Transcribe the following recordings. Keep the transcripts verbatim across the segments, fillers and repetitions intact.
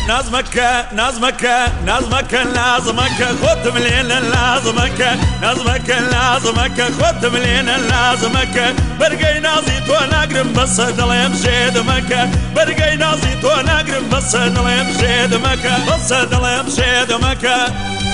نازمك نازمك نازمك لازمك خد ملينا لازمك نازمك لازمك خد ملينا لازمك برقي نازي تو نقرم بس دلي مشي دمك برقي نازي تو نقرم بس دلي مشي دمك بس دلي مشي دمك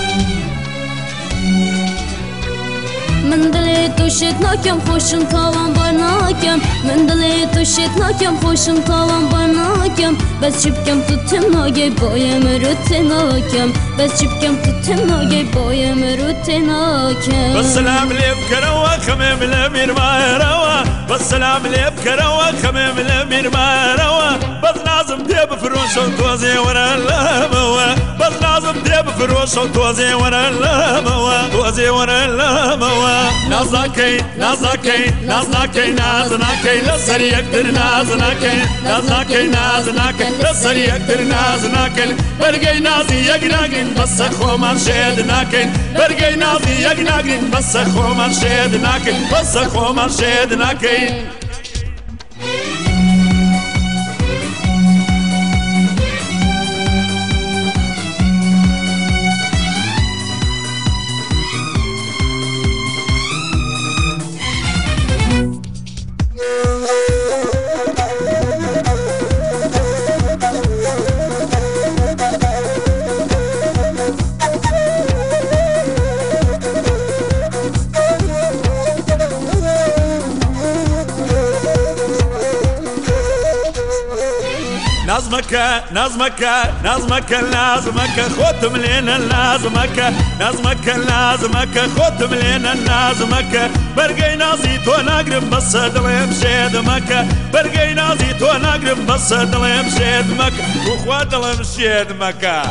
من دلی تو شد ناکم خوشم تاوان بر ناکم من دلی تو شد ناکم خوشم تاوان بر ناکم بس چپکم تو تنهایی بایم رو تناکم بس چپکم تو تنهایی بایم رو تناکم بس سلام لي بكروا خمم لمير ما روا بس سلام لي بكروا خمم لمير ما روا بس لازم ديب فروش وتوزي ورا اللموا بس لازم ديب فروش وتوزي ورا اللموا توزي ورا اللموا نازناكي نازناكي نازناكي نازناكي لسر يقدر نازناكي نازناكي نازناكي لسر يقدر نازناكي برقي نازي يقناقين بس خو ما شدناكين برقي نازي يقناقين بس خو ما شدناكين بس خو ما شدناكين نازمك نازمك نازمك لازمك خد ملينا لازمك نازمك لازمك خد ملينا لازمك برقي نازي تو نقرب بس دلي مشي دمك برقي نازي تو نقرب بس دلي مشي دمك وخوات دلي مشي دمك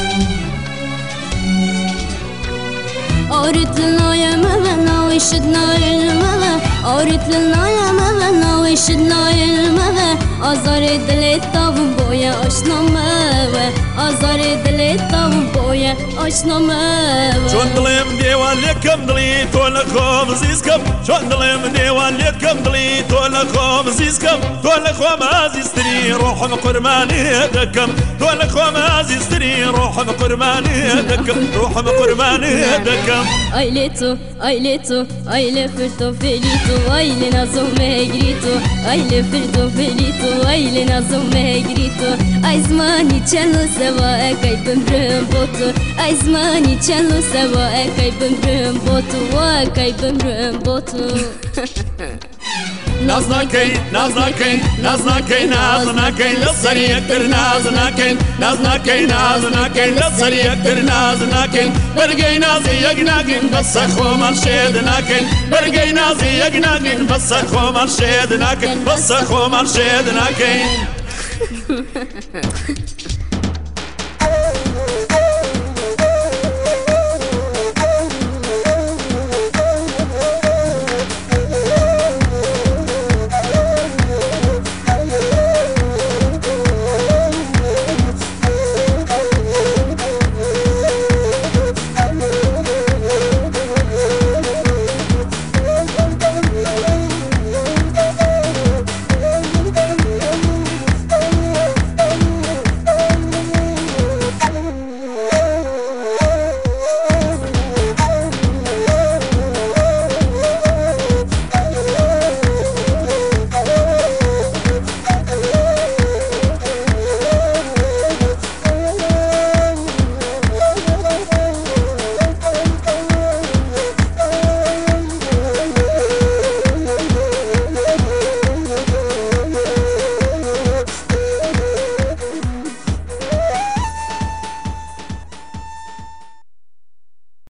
أوريت لنا يا مبنا ويشدنا المبا أوريت لنا يا مبنا ويشدنا المبا أزاري دلي طاوم بويا أشنا مبا أزاري دلي طاوم بويا أشنا مبا شون دلي من ديوان لكم دلي تول خوم زيزكم شون دلي من ديوان لكم دلي تول خوم زيزكم تول خوم عزيزتري روح بقرماني دكم تول خوم عزيزتري روح بقرماني دكم روح بقرماني دكم Aileto, aileto, aile furto felito, aile nazo me grito, aile furto felito, aile nazo me grito, aizmani cello seva e kai bembrem boto, aizmani cello seva e kai bembrem boto, wa kai bembrem boto. نازناكي نازناكي نازناكي نازناكي لسر يقدر نازناكي نازناكي نازناكي لسر يقدر نازناكي برقي نازي يقناقين بس خو مرشدناكي برقي نازي يقناقين بس خو مرشدناكي بس خو مرشدناكي